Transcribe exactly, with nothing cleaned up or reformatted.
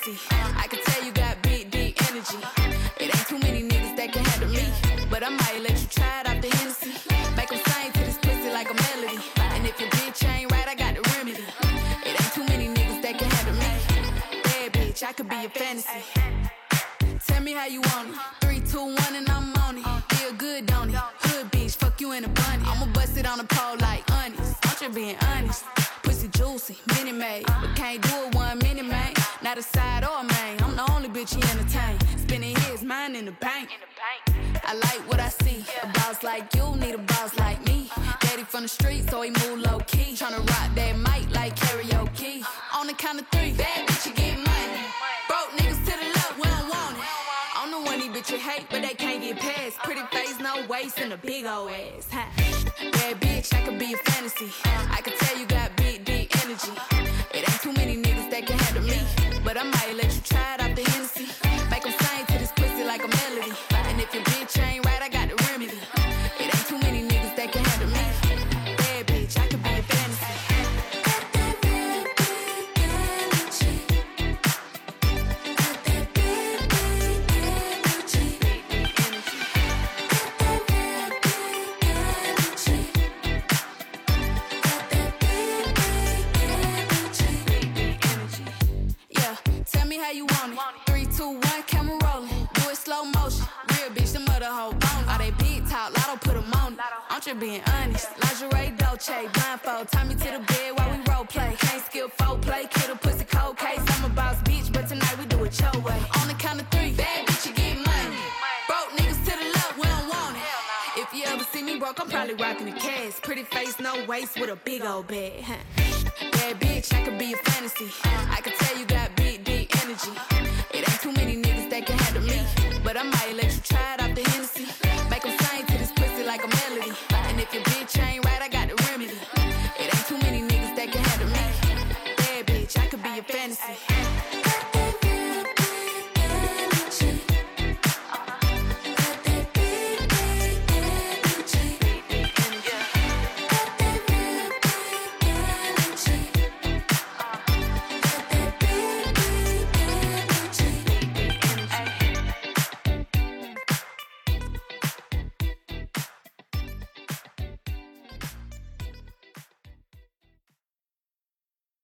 fantasy. I can tell you got big, deep energy. It ain't too many niggas that can handle me, but I might let you try it out the Hennessy. Make them sing to this pussy like a melody. And if your bitch ain't right, I got the remedy. It ain't too many niggas that can handle me. Bad bitch, I could be your fantasy. Tell me how you want it. Three, two, one, and I'm on it. Feel good, don't it? Hood bitch, fuck you in a bunny. I'ma bust it on the pole like honest. I'm just being honest. Pussy juicy, mini made, but can't do it one minute, man. Not a side or a main. I'm the only bitch he entertain. Spinning his mind in the bank. I like what I see. A boss like you need a boss like me. Daddy from the street, so he move low key. Tryna rock that mic like karaoke. On the count of three, bad bitch, you get money. Broke niggas to the left, we don't want it. I'm the one these bitches hate, but they can't get past. Pretty face, no waist, and a big ol' ass. Huh? Bad bitch, I could be a fantasy. I can tell you got big, deep energy. It ain't too many niggas that can handle me, but I might let you try it out the Hennessy. Make them sing to this pussy like a melody. And if your bitch ain't right, I got the remedy. It ain't too many niggas that can handle me. Bad bitch, I could be a fantasy. Got that real big energy. Got that big, big energy. Got that real big energy. Got that big, big energy. Yeah, tell me how you want it. Three, two, one, camera rolling. Do it slow motion. Real bitch, the mother hoe bone. All they big talk, lotto put them on it. I'm just being honest. Lingerie, Dolce, blindfold. Tie me to the bed while we role play. Can't skill folk play, kid a pussy cold case. I'm a boss bitch, but tonight we do it your way. On the count of three, bad bitch, you get money. Broke niggas to the left, we don't want it. If you ever see me broke, I'm probably rocking a cash. Pretty face, no waist, with a big old bag. Huh? Bad bitch, I could be a fantasy. I can tell you got big, deep energy. It ain't too many niggas that can handle me, but I might let